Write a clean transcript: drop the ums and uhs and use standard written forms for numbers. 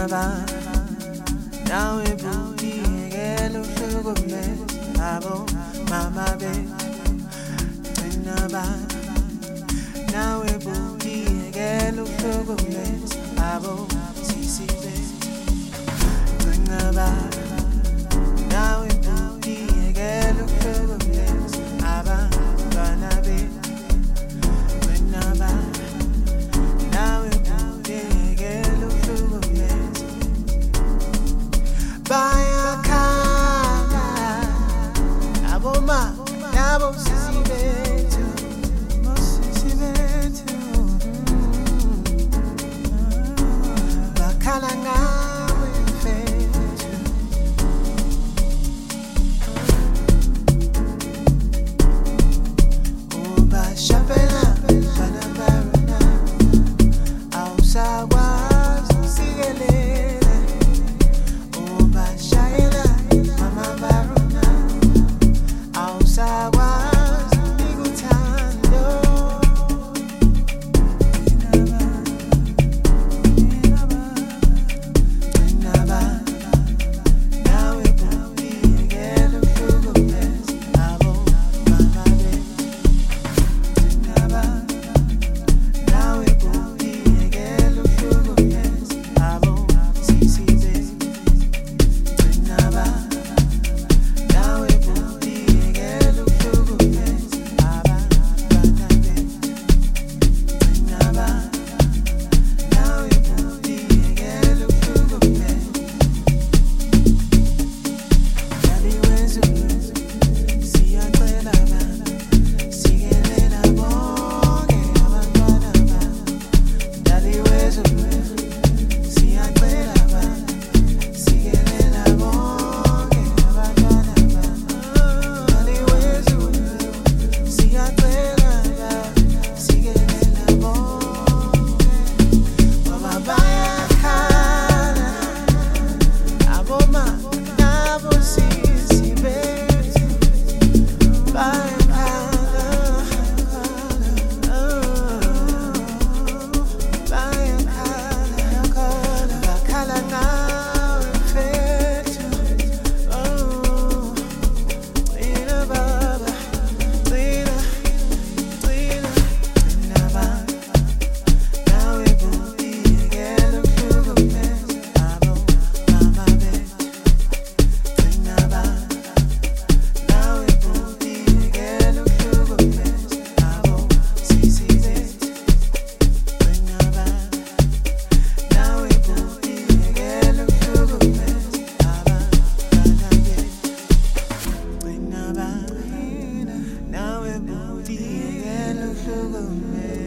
Naba, now we booty, yellow sugar mess, abo, mama babe. Naba, now we booty, yellow sugar mess, abo, sisi babe. Naba, now we booty, yellow sugar mess, aba, bana babe. Naba, now we booty, yellow sugar mess. Baya kana, aboma, abo sisi betu, mo sisi betu. Bakala ngawe mfethu. Uba shapela, bana barona, awusakwazi ukusikelele. Uba shayela, mama barona, awusakwazi ukuthando. Naba, nawe booty, yellow sugar mess, abo, mama babe. Naba, nawe booty, yellow sugar mess, abo, sisi babe. Naba, nawe booty, yellow sugar mess, aba, bana babe. Naba, nawe booty, yellow sugar mess. Dali wezu, siyacela bana, sikelela bonke abantwana bana. Dali wezu, siyacela bana, sikelela bonke abantwana bana. Dali wezu, siyacela bana, sikelela bonke. Ngoba bayakhala, aboma nabo sisi bethu. Bayakhala, bayakhala, bakhala ngawe mfethu. Gcina baba, gcina, gcina. Naba, nawe booty, yellow sugar mess, abo, mama babe. Naba, nawe booty, yellow sugar mess, abo, sisi babe. Naba, nawe booty, yellow sugar mess, aba, bana babe. Naba, nawe booty, yellow sugar mess.